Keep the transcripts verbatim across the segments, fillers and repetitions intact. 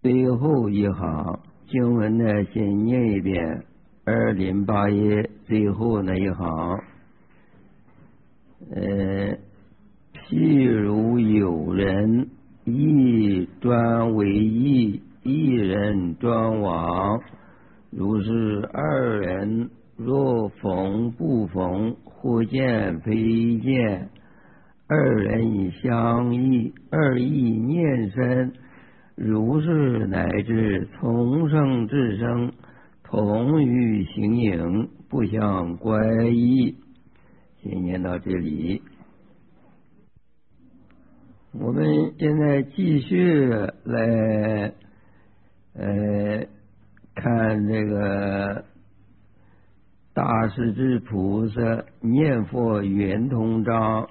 最后一行经文呢，先念一遍二零八页最后那一行。呃，譬如有人一专为义，一人专亡，如是二人若逢不逢，或见非见，二人相异，二意念深，如是乃至从生至生，同于形影，不相乖异。先念到这里。我们现在继续来呃看这个大势至菩萨念佛圆通章。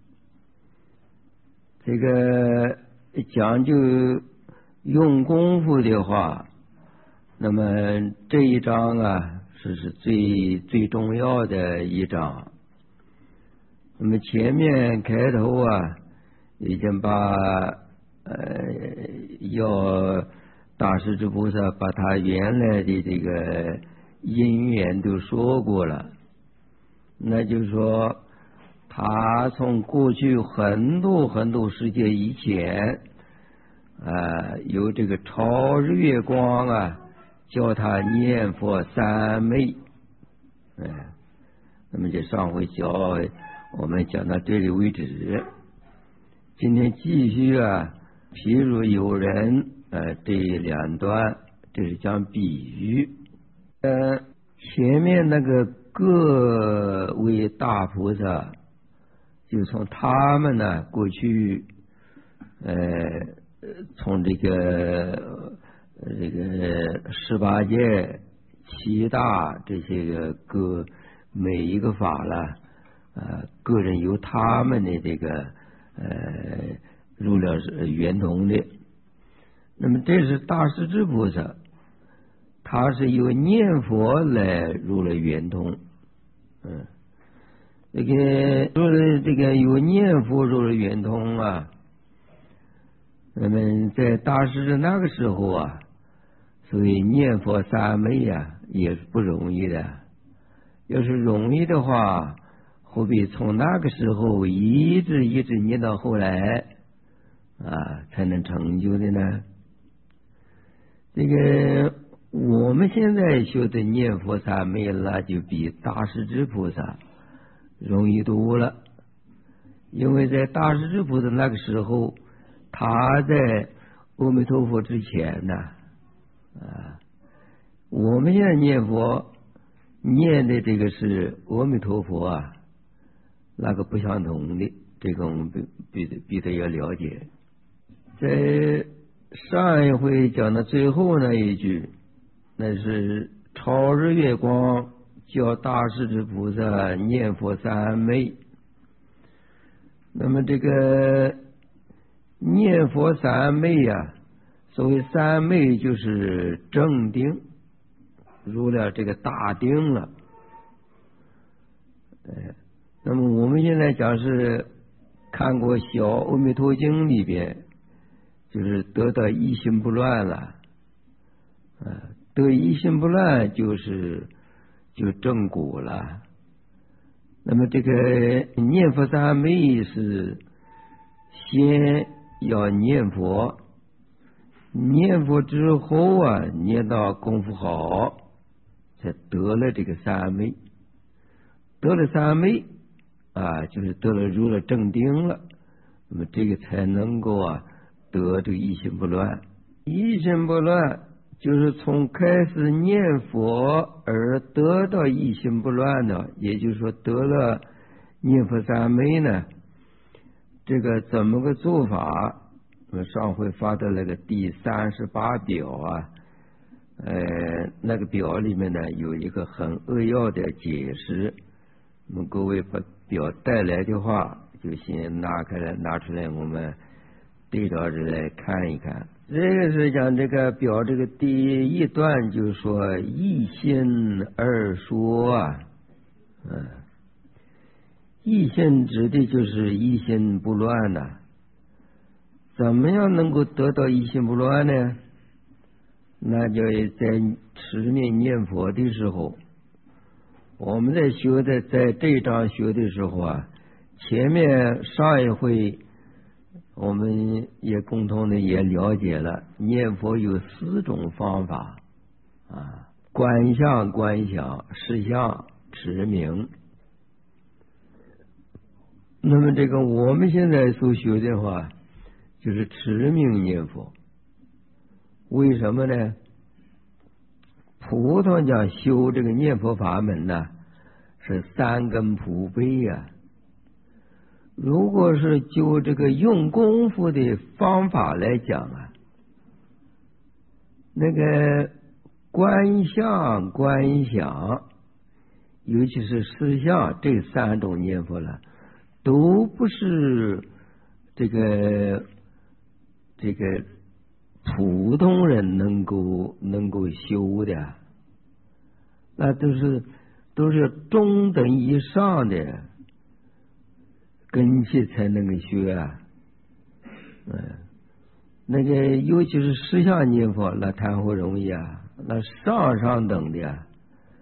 这个讲究用功夫的话，那么这一章啊是是最最重要的一章。那么前面开头啊已经把呃要大势至菩萨把他原来的这个因缘都说过了，那就是说他从过去很多很多世界以前啊，有这个超日月光啊叫他念佛三昧。哎，那么就上回教我们讲到这里为止。今天继续啊，譬如有人呃这两段，这是讲比喻。呃，前面那个各位大菩萨，就从他们呢过去，呃，从这个这个十八界、七大这些个各每一个法了。啊，个人由他们的这个呃入了圆通的。那么这是大势至菩萨，他是由念佛来入了圆通。嗯，这个入了这个由念佛入了圆通啊。那么在大势至那个时候啊，所以念佛三昧啊也是不容易的。要是容易的话，何必从那个时候一直一直念到后来啊才能成就的呢？这个我们现在学的念佛三昧了，就比大势至菩萨容易多了。因为在大势至菩萨那个时候，他在阿弥陀佛之前呢，啊，我们现在念佛念的这个是阿弥陀佛啊，那个不相同的，这个我们必必必得要了解。在上一回讲的最后那一句，那是超日月光叫大势至菩萨念佛三昧。那么这个念佛三昧啊，所谓三昧就是正定，入了这个大定了。哎，那么我们现在讲是看过《小阿弥陀经》里边，就是得到一心不乱了。啊，得一心不乱就是就正果了。那么这个念佛三昧是先要念佛，念佛之后啊，念到功夫好，才得了这个三昧。得了三昧啊，就是得了入了正定了，那么这个才能够啊得这个一心不乱。一心不乱就是从开始念佛而得到一心不乱的，也就是说得了念佛三昧呢。这个怎么个做法？我们上回发的那个第三十八表啊，呃，那个表里面呢有一个很扼要的解释。我们各位把表带来的话，就先拿开来拿出来，我们对照着来看一看。这个是讲这个表这个第一段就说一心二说啊，嗯，一心指的就是一心不乱呐、啊。怎么样能够得到一心不乱呢？ 那就在持名念佛的时候，我们在学的，在这一章学的时候啊，前面上一回我们也共同的也了解了，念佛有四种方法啊，观相、观想、实相、持名。那么这个我们现在所学的话，就是持名念佛。为什么呢？普通讲修这个念佛法门呢，是三根普被呀。如果是就这个用功夫的方法来讲啊，那个观相、观想，尤其是实相这三种念佛了，都不是这个这个普通人能够能够修的，那都是都是中等以上的根器才能够学啊。嗯，那个尤其是实相念佛，那谈何容易啊，那上上等的啊。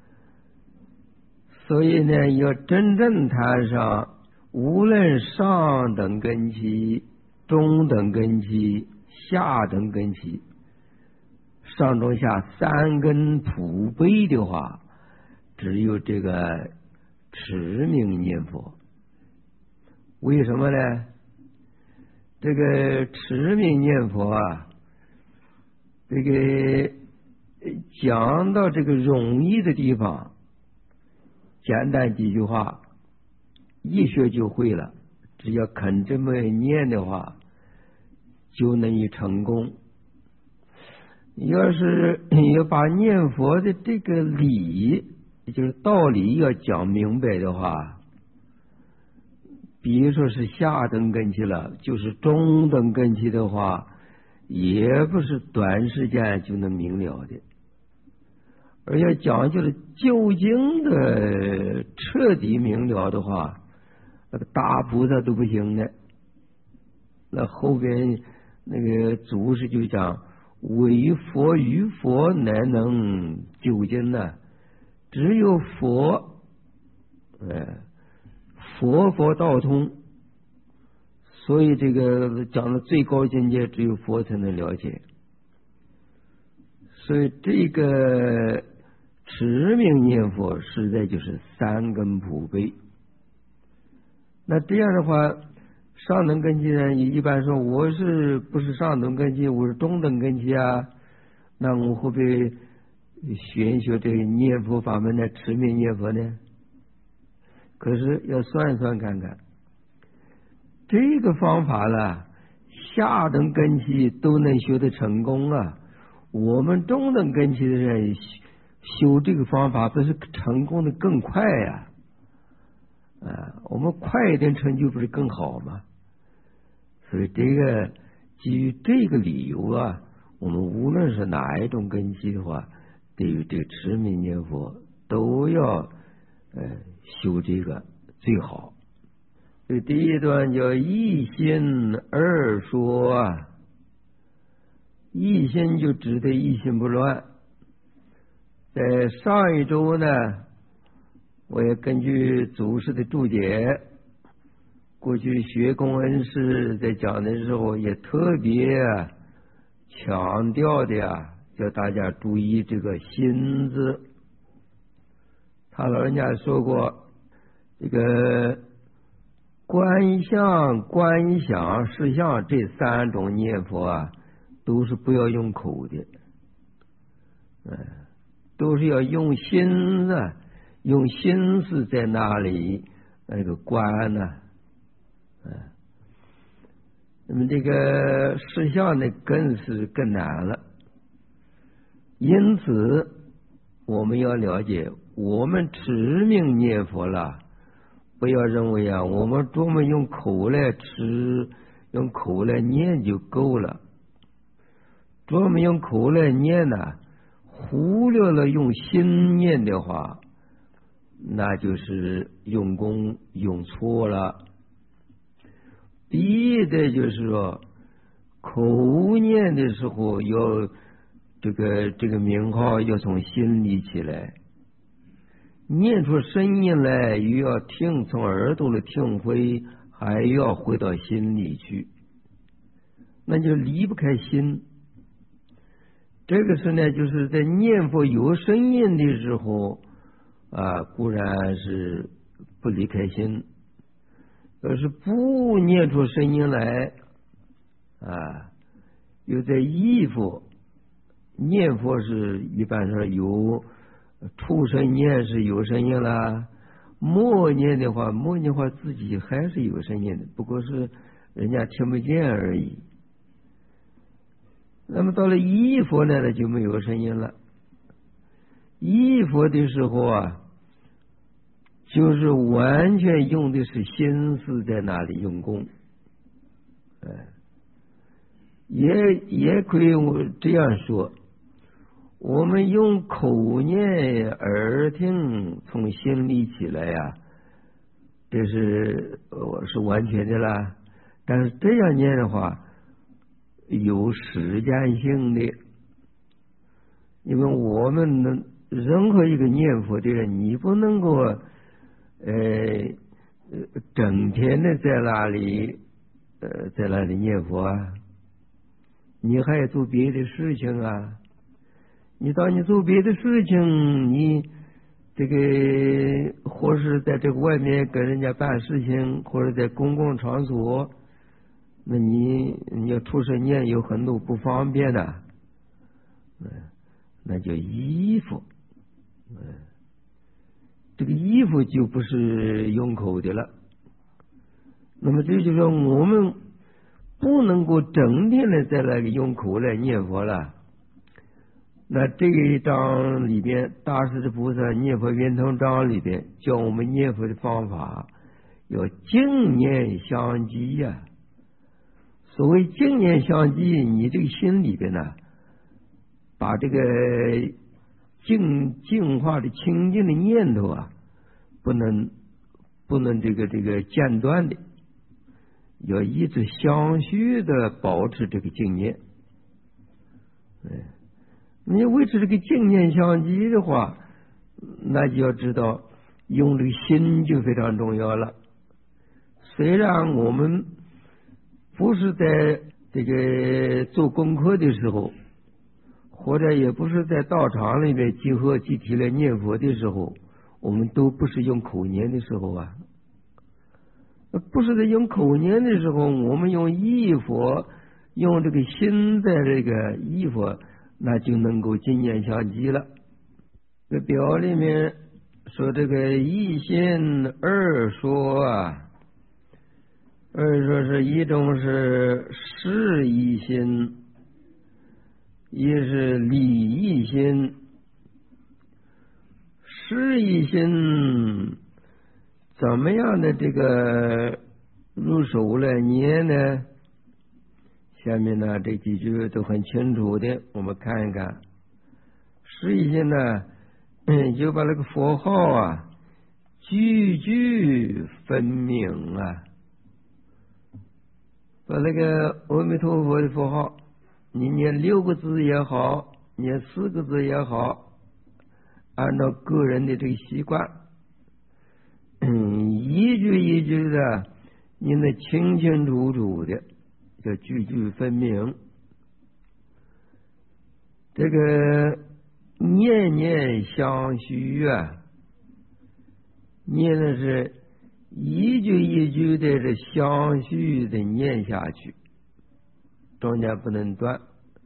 所以呢，要真正谈上，无论上等根器、中等根器、下等根器，上中下三根普被的话，只有这个持名念佛。为什么呢？这个持名念佛啊，这个讲到这个容易的地方，简单几句话一学就会了，只要肯这么念的话，就能以成功。要是要把念佛的这个理，也就是道理要讲明白的话，比如说是下等根器了，就是中等根器的话，也不是短时间就能明了的。而要讲究了究竟的彻底明了的话，那个大菩萨都不行的。那后边那个祖师就讲，唯佛与佛乃能究竟呢，只有佛，哎，佛佛道通。所以这个讲的最高境界，只有佛才能了解。所以这个持名念佛实在就是三根普被。那这样的话，上等根器呢，一般说我是不是上等根器，我是中等根器啊，那我会不会学学这个念佛法门的持名念佛呢？可是要算算看看，这个方法了，下等根器都能学得成功啊，我们中等根器的人修这个方法不是成功的更快呀？啊，我们快一点成就不是更好吗？所以这个基于这个理由啊，我们无论是哪一种根器的话，对于这个持名念佛都要呃修这个最好。所以第一段叫一心二说啊，一心就指的一心不乱。在上一周呢，我也根据祖师的注解，过去学公恩师在讲的时候也特别强调的呀，叫大家注意这个心字。他老人家说过，这个观相、观想、实相这三种念佛啊，都是不要用口的，嗯，都是要用心啊，用心思在那里那个观呢、啊，嗯，那么这个实相呢，更是更难了。因此，我们要了解，我们持名念佛了，不要认为啊，我们专门用口来持，用口来念就够了。专门用口来念呢，忽略了用心念的话，那就是用功用错了。第一的就是说，口念的时候要这个这个名号要从心里起来，念出声音来，又要听从耳朵的听回，还要回到心里去，那就离不开心。这个是呢，就是在念佛有声音的时候啊，固然是不离开心，要是不念出声音来啊，又在忆佛念佛，是一般说有出声念是有声音啦，默念的话，默念的话自己还是有声音的，不过是人家听不见而已。那么到了忆佛呢，那就没有声音了。忆佛的时候啊，就是完全用的是心思在那里用功，哎，也也可以我这样说，我们用口念耳听从心里起来呀、啊，这是我是完全的啦。但是这样念的话，有时间性的，因为我们能任何一个念佛的人，你不能够呃整天的在那里呃在那里念佛啊，你还要做别的事情啊。你当你做别的事情，你这个或是在这个外面跟人家办事情，或者在公共场所，那你你要出声念有很多不方便的，嗯，那叫衣服，嗯，这个衣服就不是用口的了。那么这就是说，我们不能够整天的在那个用口来念佛了。那这一章里边，大势至菩萨念佛圆通章里边教我们念佛的方法，要净念相继呀、啊。所谓净念相继，你这个心里边呢，把这个净净化的清净的念头啊，不能不能这个这个间断的，要一直相续的保持这个净念。嗯，你维持这个净念相继的话，那就要知道用这个心就非常重要了。虽然我们不是在这个做功课的时候，或者也不是在道场里面集合集体来念佛的时候，我们都不是用口念的时候啊。不是在用口念的时候，我们用忆佛，用这个心在这个忆佛，那就能够净念相继了。这表里面说这个一心二说啊，二说是一种是事一心，一是理一心。事一心怎么样的这个入手来念呢？下面呢这几句都很清楚的，我们看一看。事一心呢，嗯，就把那个佛号啊句句分明啊，把那个阿弥陀佛的佛号，你念六个字也好，念四个字也好，按照个人的这个习惯，嗯，一句一句的念得清清楚楚的，叫句句分明。这个念念相续啊，念的是一句一句的这相续的念下去，中间不能断，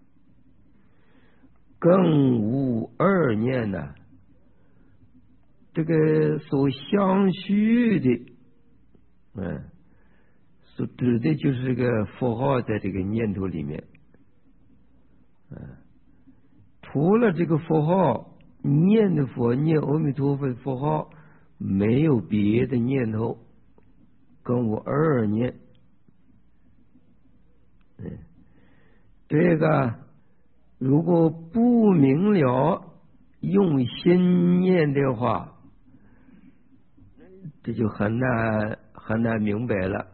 更无二念呢、啊。这个所相续的，嗯，所指的就是这个佛号在这个念头里面，嗯，除了这个佛号念的佛，念阿弥陀佛的佛号，没有别的念头，跟我二念。嗯，这个如果不明了用心念的话，这就很难很难明白了。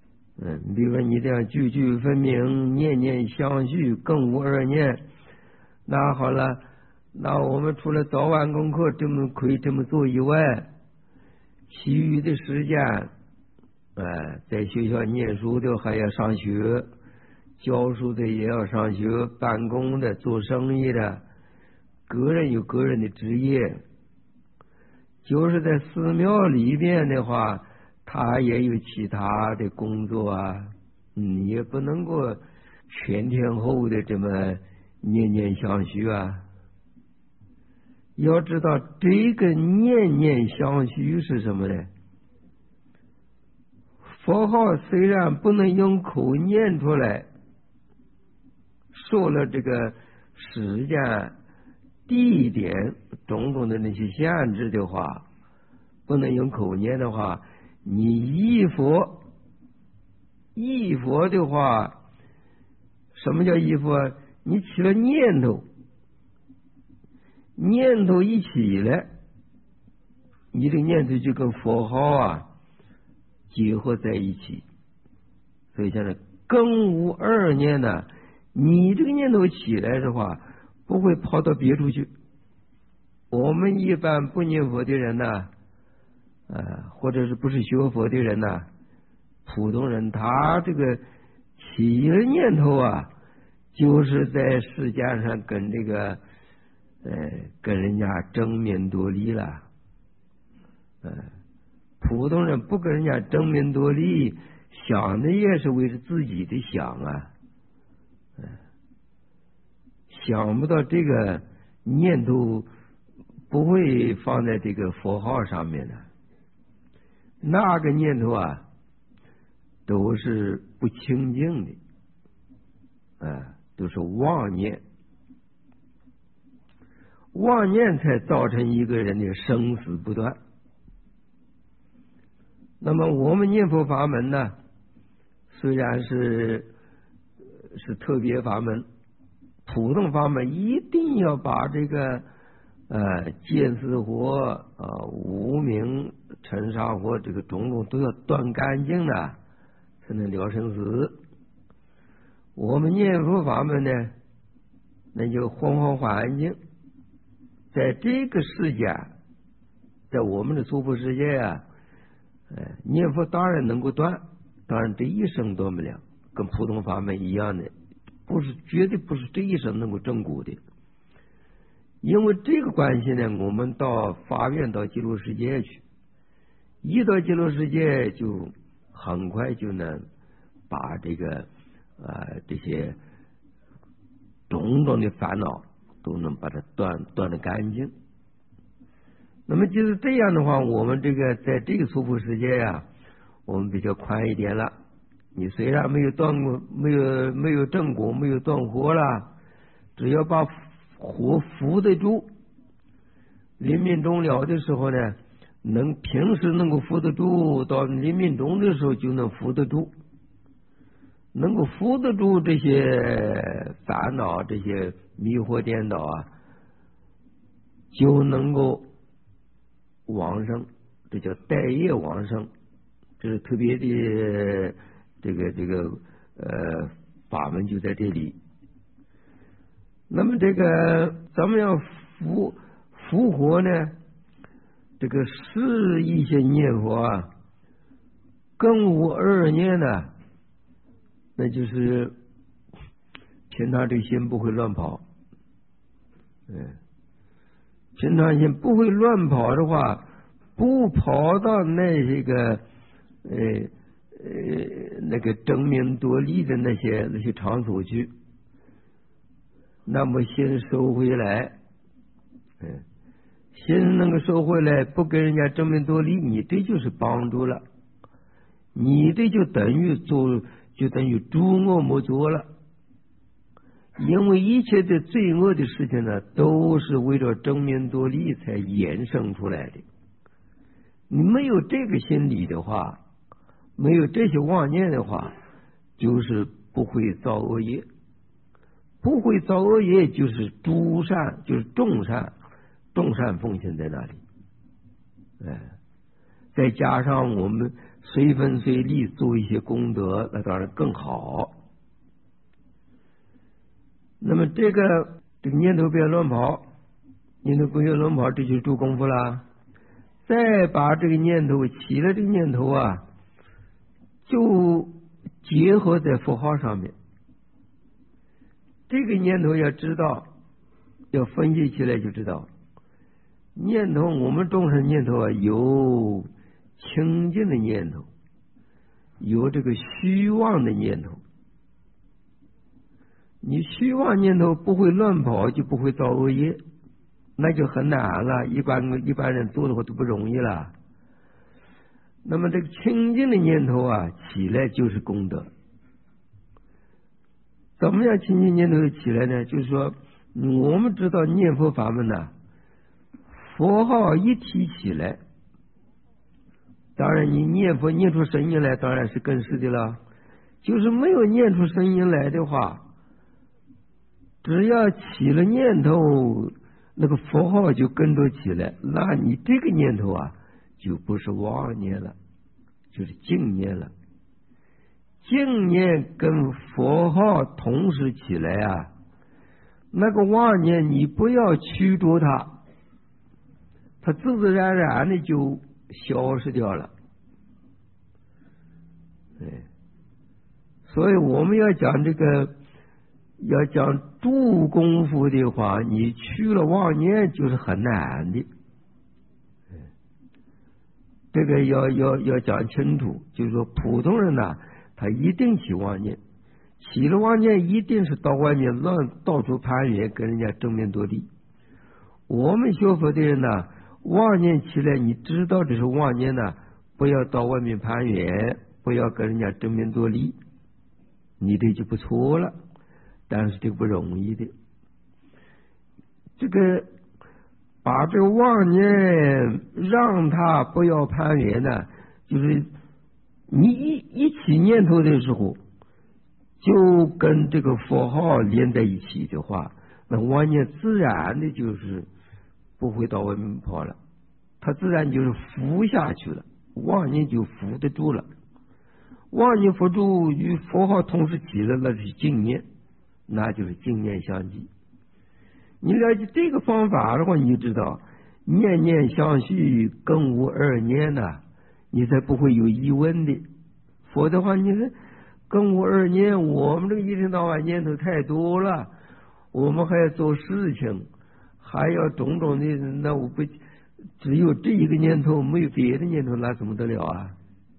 嗯，比如说你这样句句分明，念念相续，更无二念， 那好了，那我们除了早晚功课这么可以这么做以外，其余的时间，呃，在学校念书的还要上学，教书的也要上学，办公的、做生意的，个人有个人的职业。就是在寺庙里边的话，他也有其他的工作啊，嗯，也不能够全天候的这么念念相续啊。要知道这个念念相续是什么呢？佛号虽然不能用口念出来，受了这个时间、地点种种的那些限制的话，不能用口念的话，你忆佛，忆佛的话，什么叫忆佛？你起了念头，念头一起来，你这个念头就跟佛号啊结合在一起。所以现在更无二念呢，你这个念头起来的话，不会跑到别处去。我们一般不念佛的人呢，呃，或者是不是学佛的人呢，普通人他这个起了念头啊，就是在世界上跟这个呃跟人家争名夺利了。呃，普通人不跟人家争名夺利，想的也是为了自己的想啊，呃，想不到这个念头不会放在这个佛号上面的，那个念头啊都是不清净的，呃，都是妄念，妄念才造成一个人的生死不断。那么我们念佛法门呢，虽然是是特别法门，普通法门一定要把这个呃见思惑啊、无明尘沙惑这个种种都要断干净的，才能了生死。我们念佛法门呢，那就换换环境，在这个世界，在我们的娑婆世界啊，呃，念佛当然能够断，当然这一生断不了，跟普通法门一样的，不是绝对不是这一生能够证果的。因为这个关系呢，我们到发愿到极乐世界去，一到极乐世界就很快就能把这个呃这些种种的烦恼都能把它断断得干净。那么就是这样的话，我们这个在这个娑婆世界呀、啊，我们比较宽一点了。你虽然没有断过，没有没有正果，没有断惑了，只要把火扶得住，临命终了的时候呢，能平时能够扶得住，到临命终的时候就能扶得住，能够扶得住这些烦恼、这些迷惑颠倒啊，就能够往生，这叫带业往生，这是特别的这个这个呃法门就在这里。那么这个咱们要复复活呢，这个是一些念佛啊，更无二念呢，那就是平常这个心不会乱跑，嗯，平常心不会乱跑的话，不跑到那些个呃呃那个争名夺利的那些那些场所去，那么心收回来，嗯，心能够收回来，不跟人家争名夺利，你这就是帮助了，你这就等于做，就等于诸恶莫作了。因为一切的罪恶的事情呢，都是为了争名夺利才衍生出来的。你没有这个心理的话，没有这些妄念的话，就是不会造恶业。不会造恶业就是诸善，就是众善，众善奉行在那里。哎，再加上我们随分随力做一些功德，那当然更好。那么这个这个念头不要乱跑，念头不要乱跑，这就是做功夫啦。再把这个念头起了，这个念头啊，就结合在佛号上面。这个念头要知道，要分析起来就知道，念头我们众生念头啊，有清净的念头，有这个虚妄的念头。你虚妄念头不会乱跑，就不会造恶业，那就很难了，一般一般人做的话都不容易了。那么这个清净的念头啊，起来就是功德。怎么样清净念头起来呢？就是说，我们知道念佛法门呢，佛号一提起来，当然你念佛念出声音来，当然是更是的了。就是没有念出声音来的话，只要起了念头，那个佛号就跟着起来，那你这个念头啊，就不是妄念了，就是净念了。净念跟佛号同时起来啊，那个妄念你不要驱逐它，它自自然然的就消失掉了。对，所以我们要讲这个，要讲度功夫的话，你去了妄念就是很难的。这个要要要讲清楚，就是说普通人呢，他一定起妄念，起了妄念一定是到外面乱到处攀缘，跟人家争名夺利。我们学佛的人呢，妄念起来，你知道这是妄念呢，不要到外面攀缘，不要跟人家争名夺利，你这就不错了。但是这个不容易的，这个把这个妄念让他不要攀缘呢，就是你一一起念头的时候，就跟这个佛号连在一起的话，那妄念自然的就是不会到外面跑了，它自然就是伏下去了，妄念就伏得住了。妄念伏住与佛号同时起了，那是净念，那就是净念相继。你了解这个方法的话，你就知道念念相续，更无二念呐、啊，你才不会有疑问的。否则的话，你是更无二念，我们这个一天到晚念头太多了，我们还要做事情，还要种种的，那我不只有这一个念头，没有别的念头，那怎么得了啊？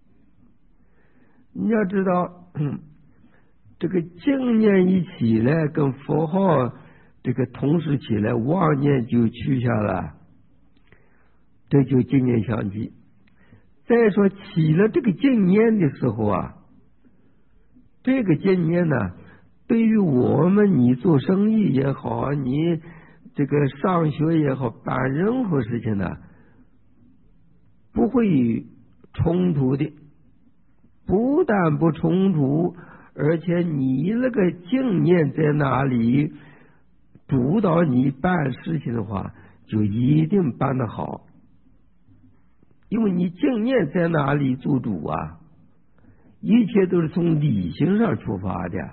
你要知道，这个净念一起来，跟佛号这个同时起来，妄念就去下了，这就净念相继。再说起了这个净念的时候啊，这个净念呢，对于我们你做生意也好，你这个上学也好，办任何事情呢，不会冲突的。不但不冲突，而且你那个净念在哪里主导你办事情的话，就一定办得好。因为你净念在哪里做主啊，一切都是从理性上出发的，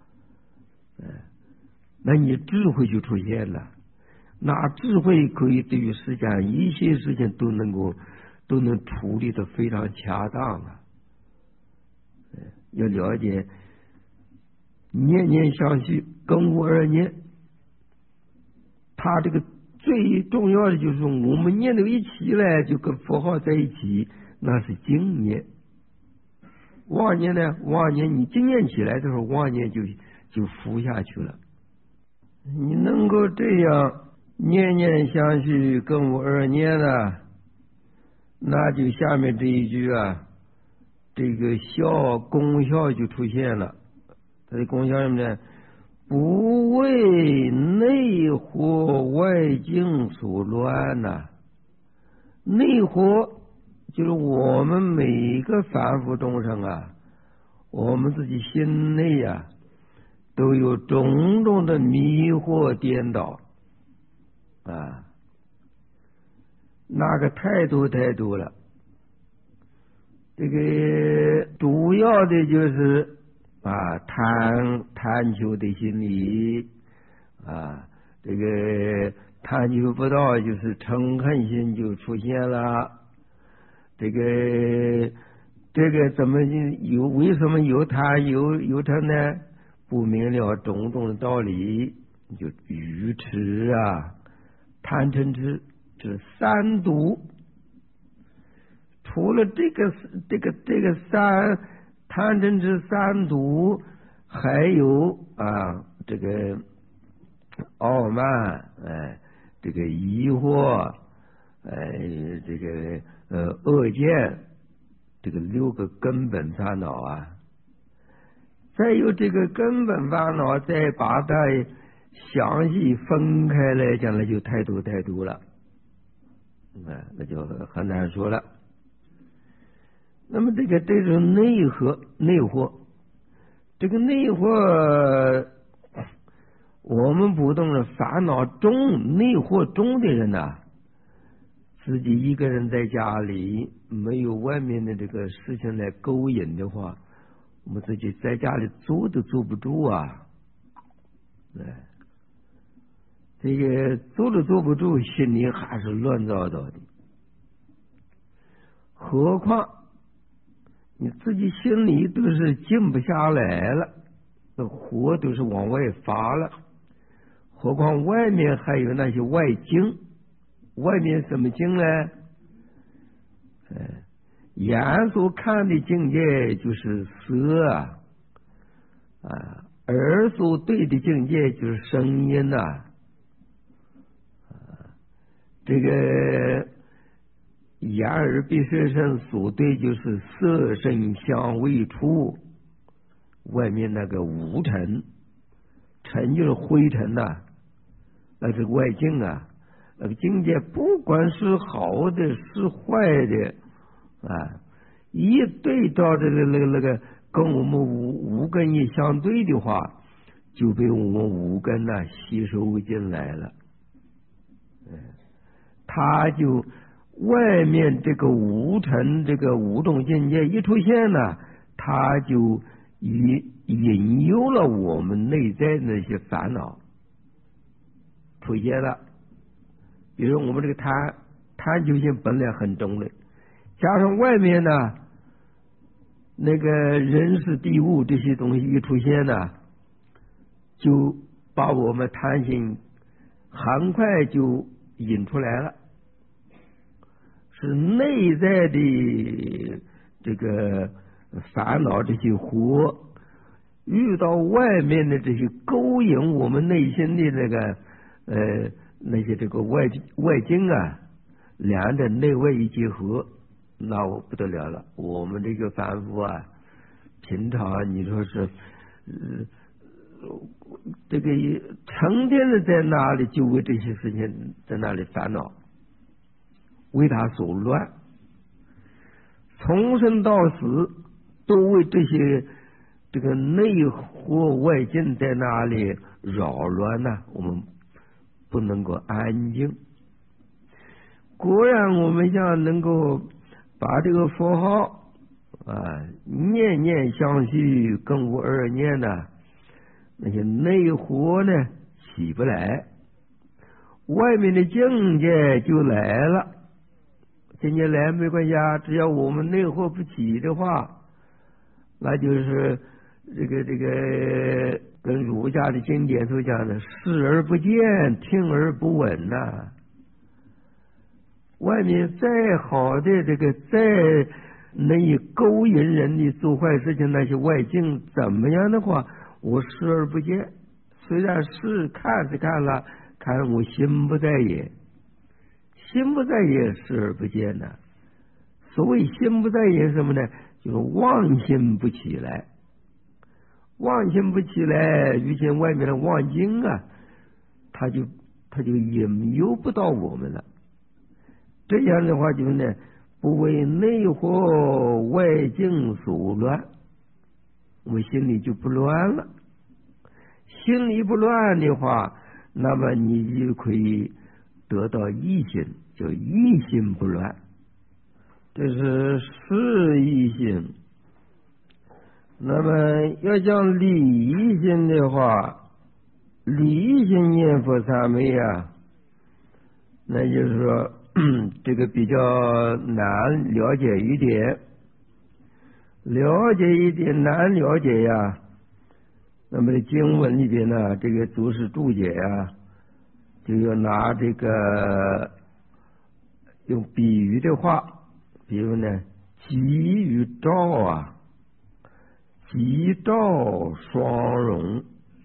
那你智慧就出现了。那智慧可以对于世间一切事情都能够都能处理得非常恰当啊。要了解念念相续，更无二念。他这个最重要的就是我们念头一起来就跟佛号在一起，那是净念。妄念呢，妄念你净念起来的时候，妄念就就伏下去了。你能够这样念念相续，更无二念了，那就下面这一句啊，这个效功效就出现了。它的功效什么呢？不为内惑外境所乱呐、啊。内惑就是我们每个凡夫众生啊，我们自己心内啊，都有种种的迷惑颠倒啊，那个太多太多了。这个主要的就是啊贪贪求的心理啊， 这个探究不到，就是嗔恨心就出现了。这个这个怎么有？为什么有贪有有嗔呢？不明了种种的道理，就愚痴啊！贪嗔痴这三毒。除了这个这个这个三贪嗔痴三毒，还有啊这个傲慢，哎，这个疑惑，哎，这个呃恶见，这个六个根本烦恼啊。再有这个根本烦恼，再把它详细分开来讲，那就太多太多了，哎，那就很难说了。那么这个这种内惑内惑，这个内惑，我们普通的烦恼重、内惑重的人呐、啊，自己一个人在家里，没有外面的这个事情来勾引的话，我们自己在家里坐都坐不住啊！哎，这个坐都坐不住，心里还是乱糟糟的。何况你自己心里都是静不下来了，那火都是往外发了，何况外面还有那些外境。外面什么境呢？哎，眼所看的境界就是色啊，啊，耳所对的境界就是声音呐、啊，啊，这个眼耳鼻舌身所对就是色声香味触，外面那个无尘，尘就是灰尘呐、啊，那是外境啊。那个境界不管是好的是坏的啊，一对照这个那个那个跟我们五五根一相对的话，就被我们五根呢、啊、吸收进来了。嗯，他就外面这个无尘这个五种境界一出现呢，他就引引诱了我们内在那些烦恼出现了。比如我们这个贪贪求心本来很重的，加上外面呢那个人事地物这些东西一出现呢，就把我们贪心很快就引出来了。是内在的这个烦恼这些火遇到外面的这些勾引我们内心的那个呃那些这个外外境啊，两者内外一结合，那我不得了了。我们这个凡夫啊，平常你说是呃这个成天的在那里就为这些事情在那里烦恼，为他所乱，从生到死都为这些这个内惑外境在那里扰乱呢、啊，我们不能够安静。果然我们想能够把这个佛号啊念念相续，更无二念呢，那些内惑呢起不来，外面的境界就来了。境界来没关系啊，只要我们内惑不起的话，那就是这个这个跟儒家的经典所讲的视而不见，听而不闻呐、啊。外面再好的这个再能以勾引人的做坏事情那些外境怎么样的话，我视而不见。虽然是看是看了，看我心不在也，心不在也视而不见呢。所谓心不在也是什么呢？就是妄心不起来。妄心不起来，遇见外面的妄境啊，他就他就引诱不到我们了。这样的话就呢，不为内惑外境所乱，我们心里就不乱了。心里不乱的话，那么你就可以得到一心，叫一心不乱。这是事一心。那么要讲理一心的话， 理性念佛三昧啊，那就是说这个比较难了解一点，了解一点难了解呀。那么经文里边呢，这个注释注解啊，就要拿这个用比喻的话，比如呢，吉与兆啊，吉兆双融，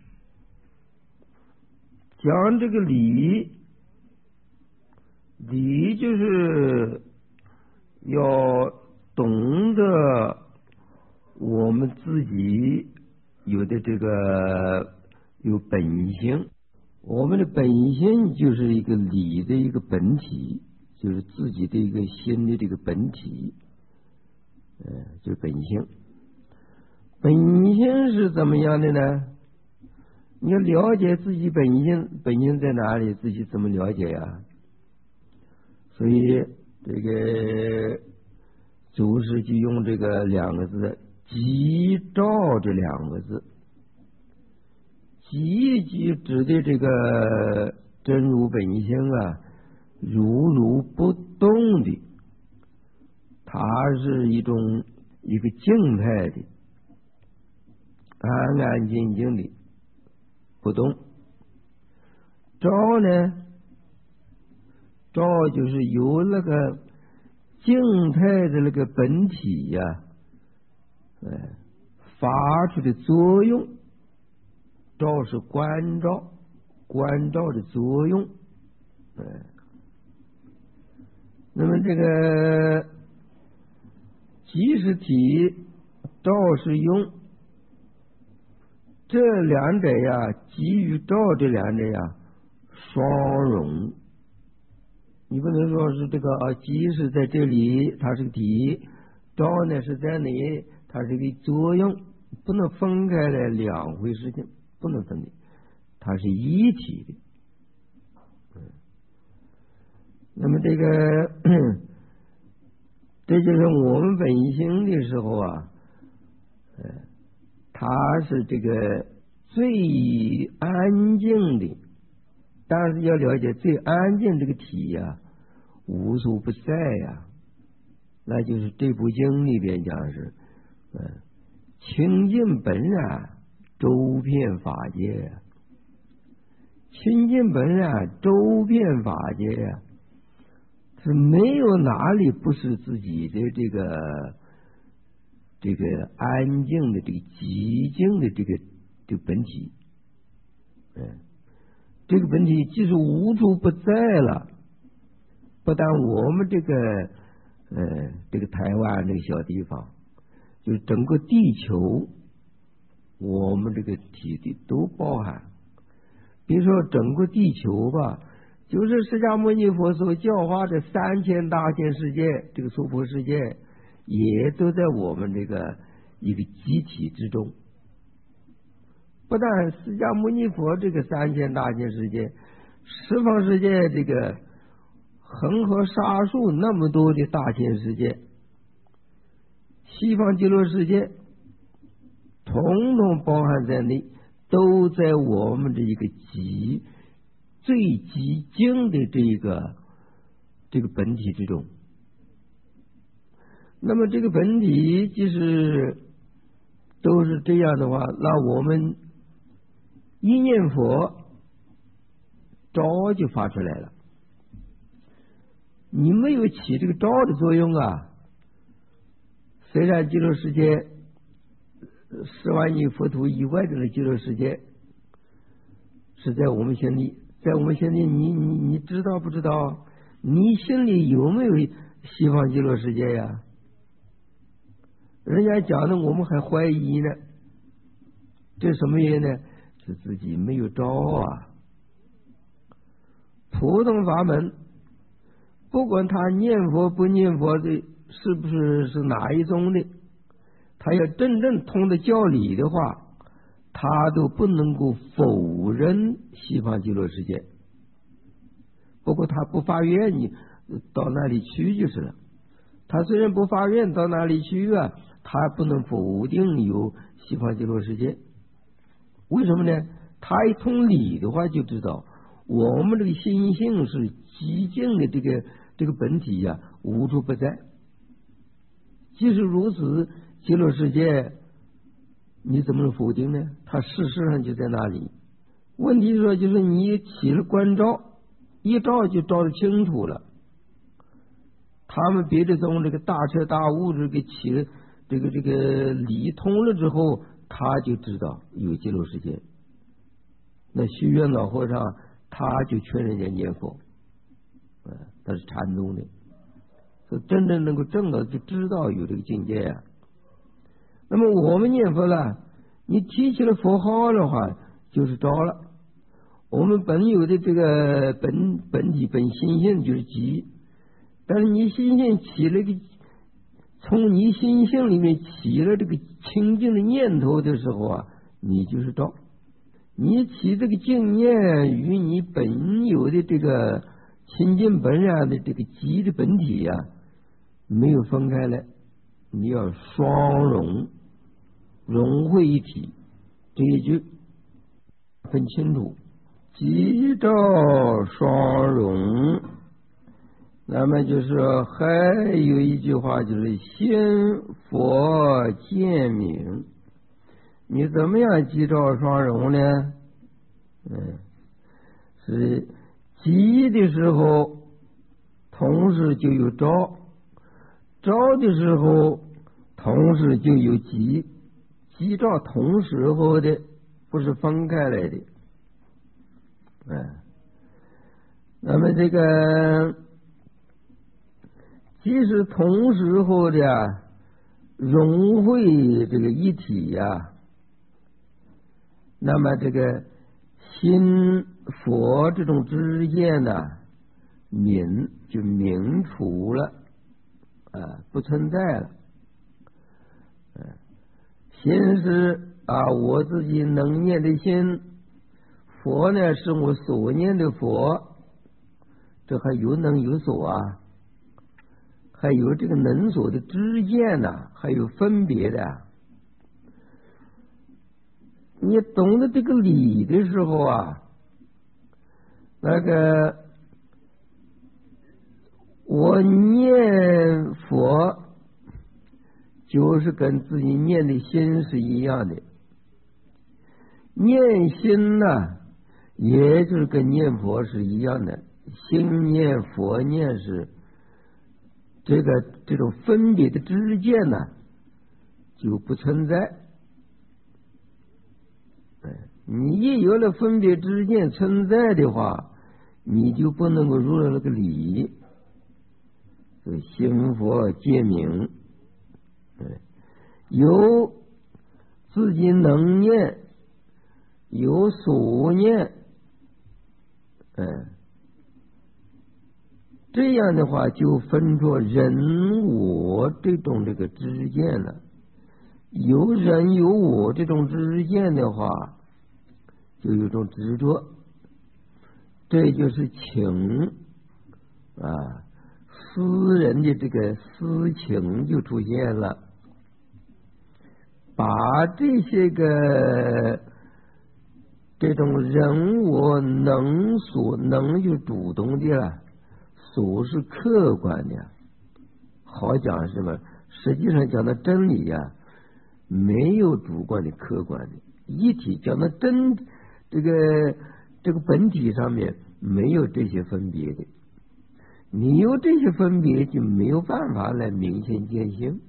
讲这个理，理就是要懂得我们自己有的这个有本性，我们的本性就是一个理的一个本体，就是自己的一个心的这个本体，呃，就是本性。本性是怎么样的呢？你要了解自己本性，本性在哪里？自己怎么了解呀？所以这个祖师就用这个两个字，吉兆这两个字，吉吉指的这个真如本性啊，如如不动的，它是一种一个静态的，安安静静的不动。兆呢，兆就是由那个静态的那个本体呀、啊，哎，发出的作用。照是观照，观照的作用。哎，那么这个即是体，照是用，这两者呀，即与照这两者呀，双融。你不能说是这个啊，即是在这里，它是个体；照呢是在那里，它是个作用，不能分开来两回事情。不能分离，它是一体的。嗯，那么这个，这就是我们本性的时候啊，呃，它是这个最安静的，但是要了解最安静这个体呀、啊，无所不在呀、啊，那就是这部经里边讲是，嗯、呃，清净本然。周遍法界，清净本然周遍法界呀，是没有哪里不是自己的这个这个安静的这个寂静的这个这个本体。嗯，这个本体即使无处不在了，不但我们这个呃这个台湾这个小地方，就是整个地球。我们这个体的都包含，比如说整个地球吧，就是释迦牟尼佛所教化的三千大千世界，这个娑婆世界也都在我们这个一个集体之中。不但释迦牟尼佛这个三千大千世界，十方世界这个恒河沙数那么多的大千世界，西方极乐世界。统统包含在内，都在我们这一个极最极静的这个这个本体之中。那么这个本体即使都是这样的话，那我们一念佛，招就发出来了。你没有起这个招的作用啊，虽然极乐世界。十万亿佛土以外的极乐世界是在我们心里，在我们心里，你你你知道不知道？你心里有没有西方极乐世界呀？人家讲的，我们还怀疑呢。这什么原因呢？是自己没有招啊。普通法门，不管他念佛不念佛的，是不是是哪一宗的？他要真正通的教理的话，他都不能够否认西方极乐世界。不过他不发愿，你到那里去就是了。他虽然不发愿到哪里去啊，他不能否定有西方极乐世界。为什么呢？ 他一通理的话就知道，我们这个心性是极静的，这个这个本体呀、啊，无处不在。即使如此，极乐世界你怎么能否定呢？它事实上就在那里。问题是说，就是你起了观照，一照就照得清楚了。他们别的宗这个大彻大悟，这个起了这个这个理通了之后，他就知道有极乐世界。那虚云老和尚他就劝人家念佛，嗯，他是禅宗的，所以真正能够证到就知道有这个境界啊。那么我们念佛了，你提起了佛号的话，就是着了。我们本有的这个本本体本心性就是极，但是你心性起了个，从你心性里面起了这个清净的念头的时候啊，你就是着。你起这个净念与你本有的这个清净本然的这个极的本体呀、啊，没有分开来，你要双融，融会一体。这一句很清楚，极照双融。那么就是还有一句话，就是心佛见明。你怎么样极照双融呢？嗯，是极的时候，同时就有照；照的时候，同时就有极。极照同时候的，不是分开来的。嗯，那么这个即使同时候的融会这个一体呀、啊，那么这个心佛这种知见呢，泯就泯除了，啊，不存在了。嗯，心是啊，我自己能念的心，佛呢是我所念的佛，这还有能有所啊，还有这个能所的知见呢、啊，还有分别的、啊。你懂得这个理的时候啊，那个我念佛就是跟自己念的心是一样的，念心呢、啊，也就是跟念佛是一样的，心念佛念是这个这种分别的知见呢、啊，就不存在。你一有了分别之见存在的话，你就不能够入了那个理。所以心佛见明，有自己能念，有所念，嗯，这样的话就分出人我这种这个知见了。有人有我这种知见的话，就有种执着，这就是情啊，私人的这个私情就出现了。把这些个这种人我能所能就主动的了，所是客观的，好讲什么？实际上讲的真理呀、啊。没有主观的客观的一体，讲到真这个这个本体上面没有这些分别的，你有这些分别就没有办法来明显见性。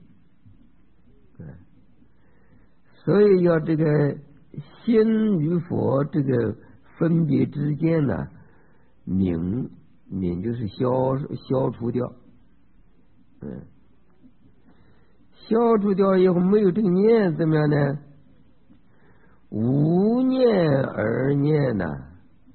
所以要这个心与佛这个分别之间呢，泯泯就是消消除掉，嗯。消除掉以后没有这个念怎么样呢？无念而念呢、啊？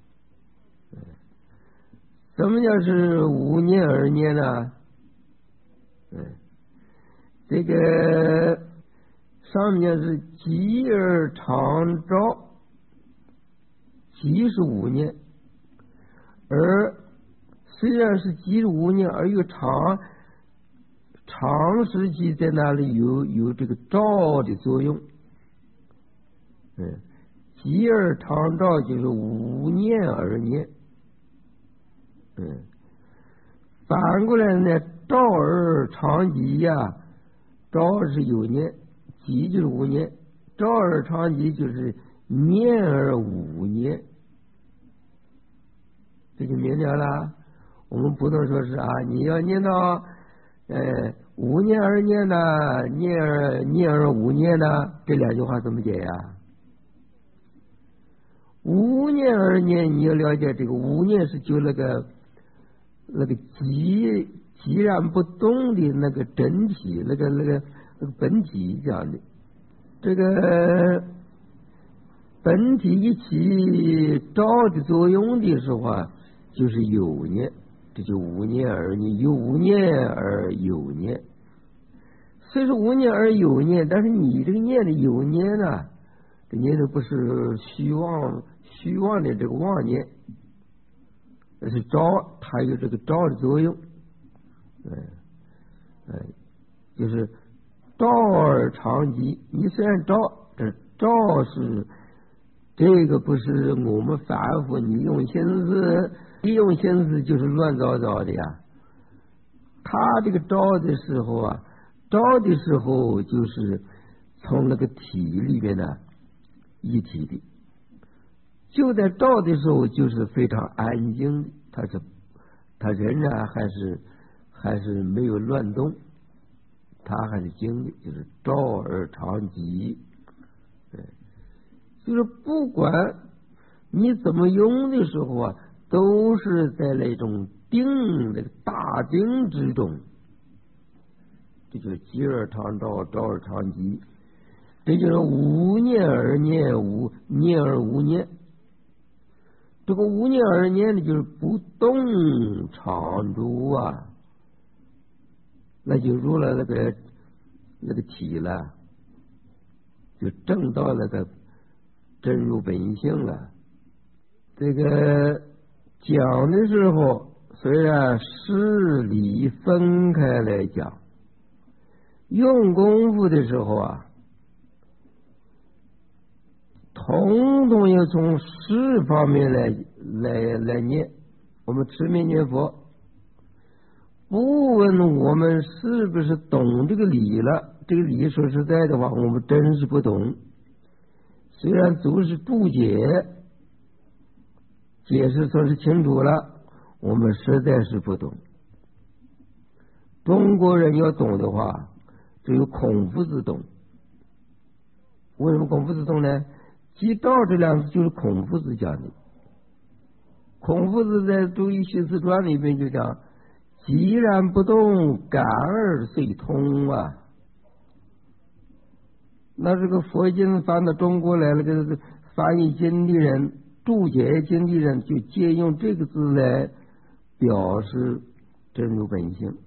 什么叫是无念而念呢？嗯，这个上面是极而常照，极是无念，而虽然是极是无念，而又常。长时期在那里有有这个照的作用，嗯， 吉而常照就是无念而念，嗯，反过来呢，照而常吉呀，照是有念，吉就是无念，照而常吉就是念而无念，这就明了了。我们不能说是啊，你要念到呃无念而念呢，念而念而无念呢，这两句话怎么解呀？无念而念，你要了解这个无念是就那个那个寂寂然不动的那个真体，那个那个那个本体讲的，这个本体一起照的作用的时候啊，就是有念，这就无念而念，有无念而有念。虽是无念而有念，但是你这个念的有念呢、啊，这念的不是虚妄虚妄的这个妄念，而是照，它有这个照的作用，嗯嗯，就是照而常吉。你虽然照，这照是这个不是我们反复你用心思，一用心思就是乱糟糟的呀。他这个照的时候啊，照的时候就是从那个体里面呢一体的，就在照的时候就是非常安静的，他是他仍然还是还是没有乱动，他还是静的，就是照而常吉。就是不管你怎么用的时候啊，都是在那种定那个大定之中，这就是吉而常照，照而常吉，这就是无念而念，无念而无念。这个无念而念的就是不动常住啊，那就入了那个那个体了，就证到那个真如本性了。这个讲的时候虽然事理分开来讲，用功夫的时候啊，统统要从事方面来来来念。我们持名念佛，不问我们是不是懂这个理了，这个理说实在的话，我们真是不懂。虽然祖师注解解释说是清楚了，我们实在是不懂。中国人要懂的话，只有孔夫子懂。为什么孔夫子懂呢？即照这两个字就是孔夫子讲的。孔夫子在《周易系辞传》里面就讲：寂然不动，感而遂通啊。那这个佛经翻到中国来了，这个翻译经的人、注解经的人就借用这个字来表示真如本性。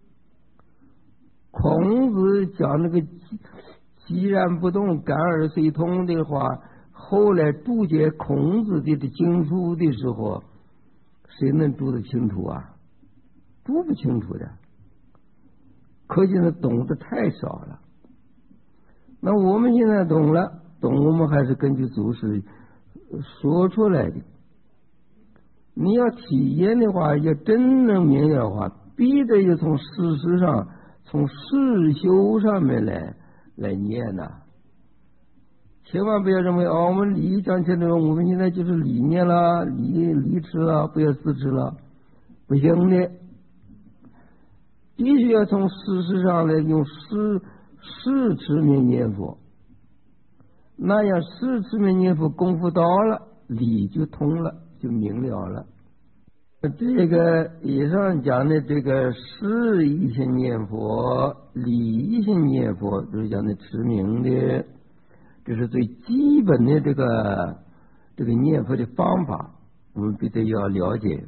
孔子讲那个寂然不动，感而遂通的话，后来注解孔子的经书的时候，谁能注得清楚啊？注不清楚的，可见他懂得太少了。那我们现在懂了，懂我们还是根据祖师说出来的。你要体验的话，要真能明了的话，必得要从事实上，从事修上面来来念呐、啊。千万不要认为哦，我们理讲起来，我们现在就是理念了，理理持了，不要自持了，不行的。必须要从事实上来用事事持名念佛，那样事持名念佛功夫到了，理就通了，就明了了。这个以上讲的这个事一心念佛，理一心念佛，就是讲的持名的，这是最基本的这个这个念佛的方法，我们必须要了解。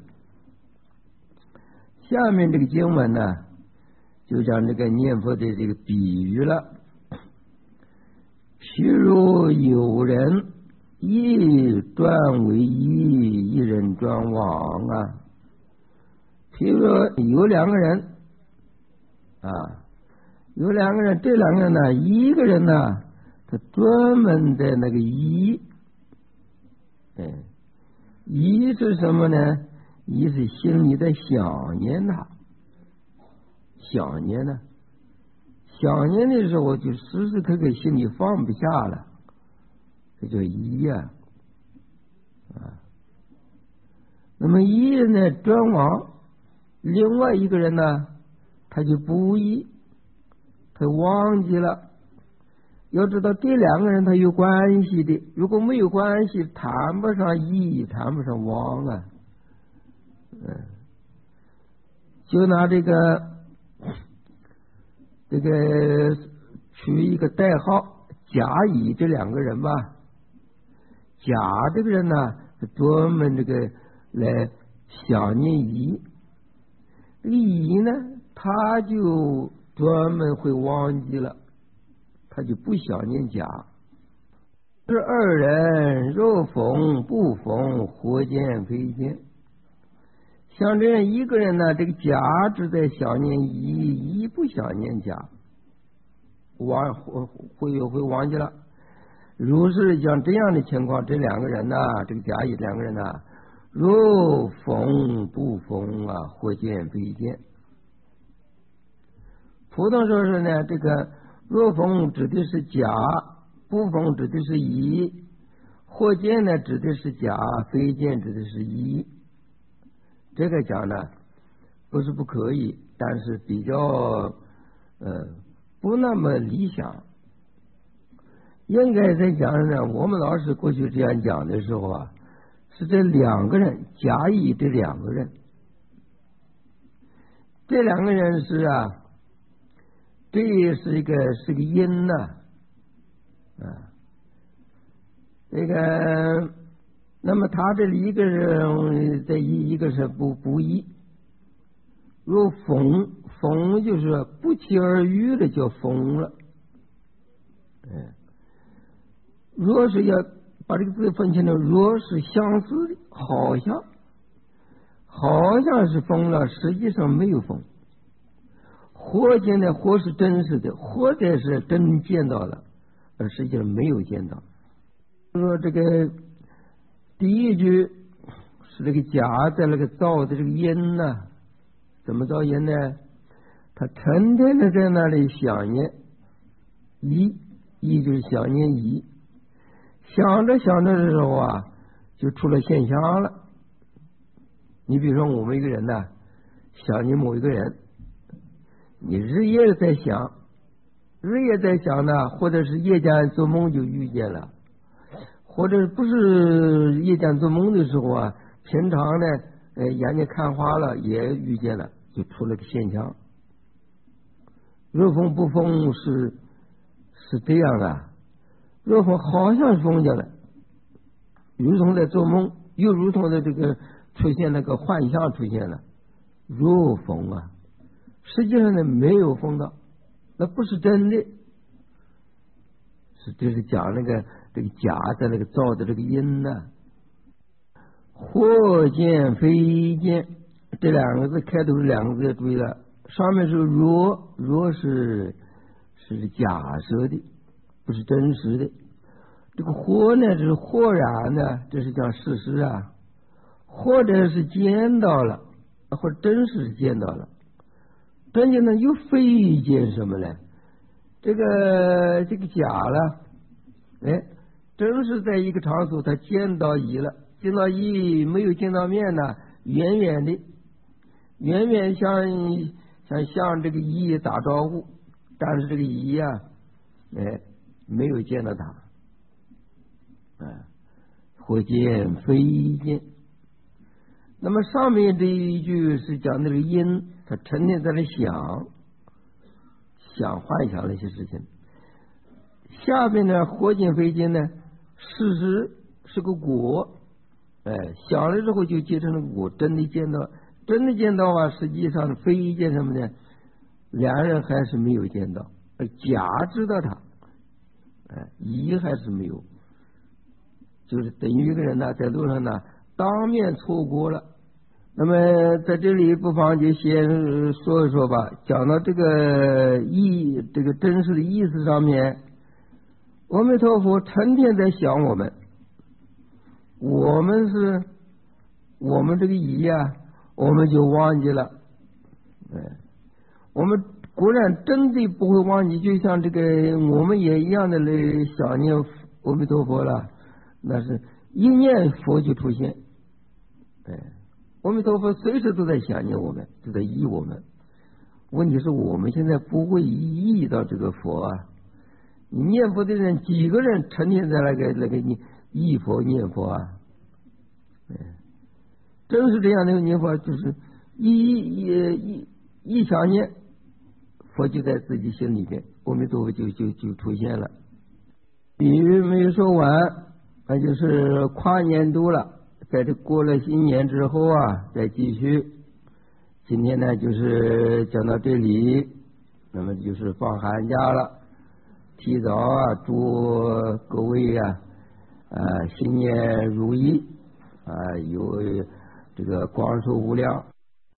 下面这个经文呢，就讲这个念佛的这个比喻了。譬如有人一转为一，一人转往啊。譬如说有两个人啊，有两个人，这两个人呢，一个人呢，他专门在那个一哎，疑是什么呢？疑是心里在想念他，想念呢，想念的时候就时时刻刻心里放不下了，这叫疑呀、啊。啊，那么一人呢转往另外一个人呢，他就不疑，他忘记了。要知道这两个人他有关系的，如果没有关系，谈不上疑，谈不上忘啊。嗯，就拿这个这个取一个代号甲乙这两个人吧。甲这个人呢，专门这个来想念乙，这个乙呢，他就专门会忘记了，他就不想念甲。这二人若逢不逢，或见非见。像这样一个人呢，这个甲只在想念乙，乙不想念甲，忘会会会忘记了。如是像这样的情况，这两个人呢，这个甲乙两个人呢，若逢不逢啊，或见非见。普通说是呢，这个若逢指的是甲，不逢指的是乙，或见呢指的是甲，非见指的是乙。这个讲呢不是不可以，但是比较呃不那么理想。应该在讲呢，我们老师过去这样讲的时候啊，是这两个人，甲乙这两个人，这两个人是啊，这是一个是个因呢、啊，啊，这个。那么他这里一个人在一，一个是不不一。若逢逢就是不期而遇的叫逢了。哎，若是要把这个字分清楚，若是相似的，好像好像是逢了，实际上没有逢。或见的或是真实的，或者是真见到了，而实际上没有见到。说这个。第一句是这个甲在那个造的这个因呢、啊，怎么造因呢？他成天的在那里想念乙，乙就是想念乙，想着想着的时候啊，就出了现象了。你比如说我们一个人呢，想念某一个人，你日夜在想，日夜在想呢，或者是夜间做梦就遇见了。或者不是夜间做梦的时候啊，平常呢，呃，眼睛看花了也遇见了，就出了个现象。若逢不逢是是这样啊，若逢好像是逢见了，如同在做梦，又如同的这个出现那个幻象出现了。若逢啊，实际上呢没有逢到，那不是真的，是就是讲那个。这个甲在那个造的这个因呢、啊，或见非见，这两个字开头是两个字，注意了，上面是若，若是是假设的，不是真实的。这个或呢，是或然呢，这是讲事实啊，或者是见到了，或者真实是见到了。真见呢又非见什么呢？这个这个甲了，哎。正是在一个场所，他见到乙了，见到乙没有见到面呢，远远的，远远向想向这个乙打招呼，但是这个乙呀、啊，哎，没有见到他，啊，或见非见。那么上面这一句是讲那个因，他成天在那想，想幻想那些事情。下边呢，或见非见呢？事实是个果，哎，想了之后就结成了果，真的见到，真的见到啊，实际上非一见什么呢？两人还是没有见到，甲知道他，哎，乙还是没有，就是等于一个人呢，在路上呢，当面错过了。那么在这里不妨就先说一说吧，讲到这个意，这个真实的意思上面。阿弥陀佛成天在想我们， 我们是，我们这个仪呀、啊，我们就忘记了。哎，我们果然真的不会忘记，就像这个我们也一样的来想念阿弥陀佛了，那是一念佛就出现。哎，阿弥陀佛随时都在想念我们，都在忆我们。问题是我们现在不会忆到这个佛啊。你念佛的人几个人成天在那个那个你忆佛念佛啊？哎，真是这样的念佛，就是一一一一想念佛就在自己心里边，阿弥陀佛就就就出现了。比喻没有说完，那就是跨年度了。在这过了新年之后啊，再继续。今天呢，就是讲到这里，那么就是放寒假了。提早啊，祝各位啊，啊新年如意啊，有这个光寿无量。